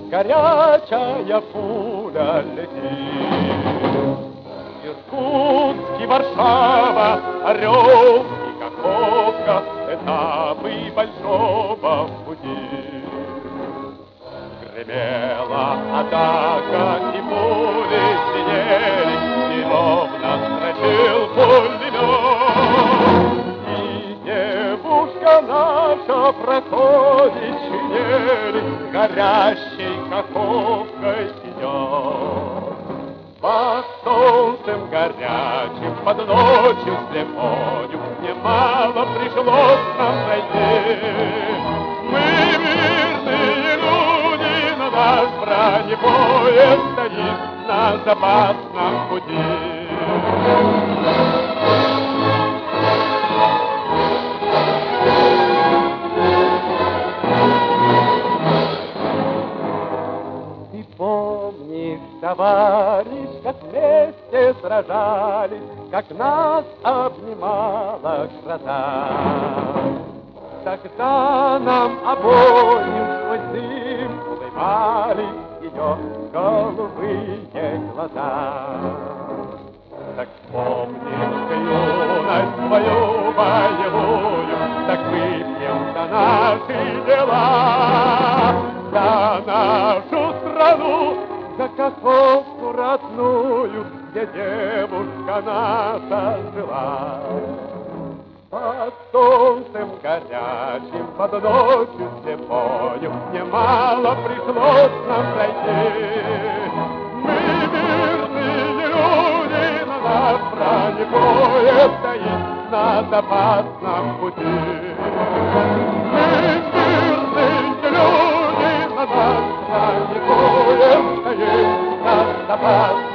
горячая пуля летит. Иркутск и Варшава, Орел и Каховка, этапы большого пути. Гремела атака, и пули сидели, неровно строчил пулемет. И девушка наша проходит шинели, горящей Каховкой идет. Под солнцем горячим, под ночью слепою, немало пришлось нам пройти. Мы мирные люди, но наш бронепоезд стоит на запасном пути. Помнишь, товарищ, как вместе сражались, как нас обнимала гроза? Тогда нам обоим сквозь дым улыбались ее голубые глаза. Так вспомнишь юность свою боевую, так выпьем за наши дела, за нашу страну, за Каховку родную, где девушка наша жила. Под солнцем горячим, под ночью слепою, немало пришлось нам пройти. Мы мирные люди, но наш бронепоезд стоит на запасном пути. Мы мирные люди, но наш бронепоезд стоит на запасном пути.